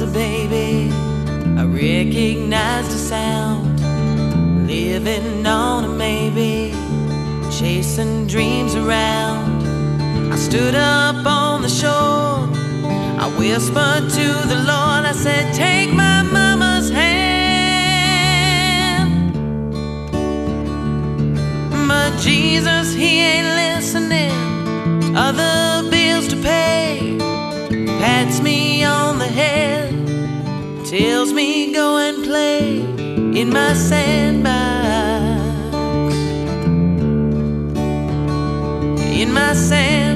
a baby, I recognized a sound, living on a maybe, chasing dreams around. I stood up on the shore, I whispered to the Lord, I said, take my mama's hand. But Jesus, he ain't listening, other bills to pay, pats me on the head, tells me go and play in my sandbox, in my sandbox.